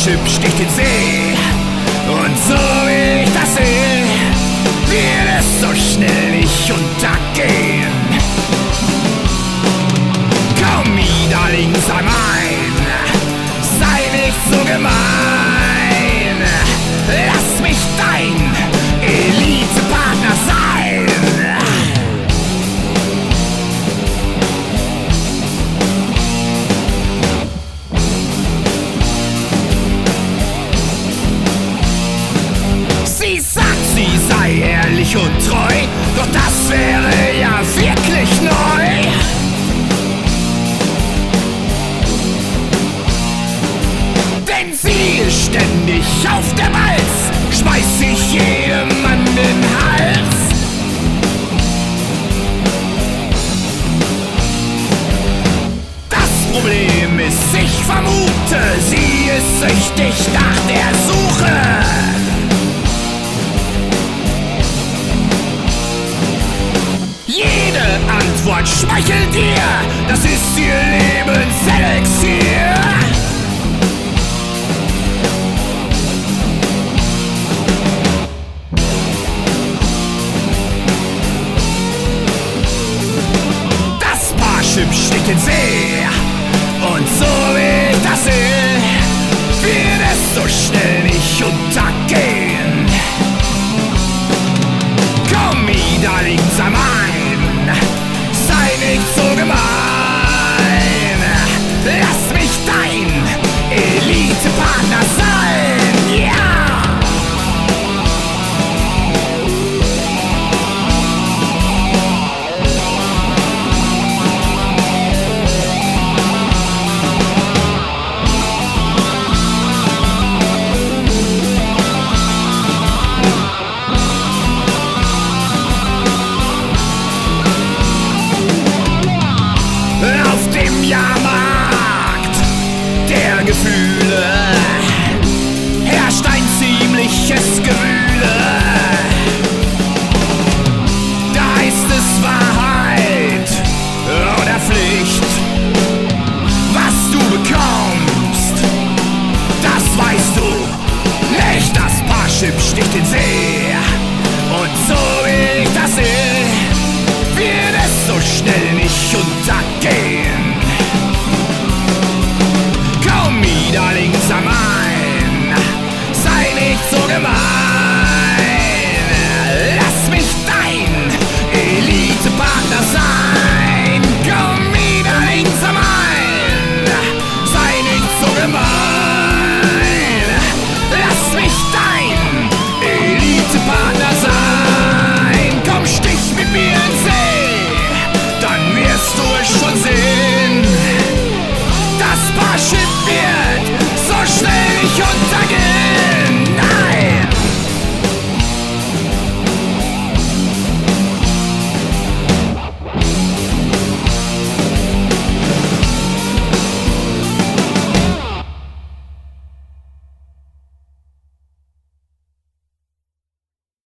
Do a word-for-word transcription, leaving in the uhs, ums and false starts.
Schiff sticht in See. Und so wie ich das sehe, wird es so schnell nicht untergehen. Komm wieder links ein, sei nicht so gemein. Lass mich dein Elite-Partner sein. Sie sagt, sie sei ehrlich und treu, doch das wäre ja wirklich neu. Denn sie ist ständig auf der Balz, schmeißt sich jedem an den Hals. Das Problem ist, ich vermute, sie ist süchtig nach der Suche. Jede Antwort schmeichelt ihr, das ist ihr Leben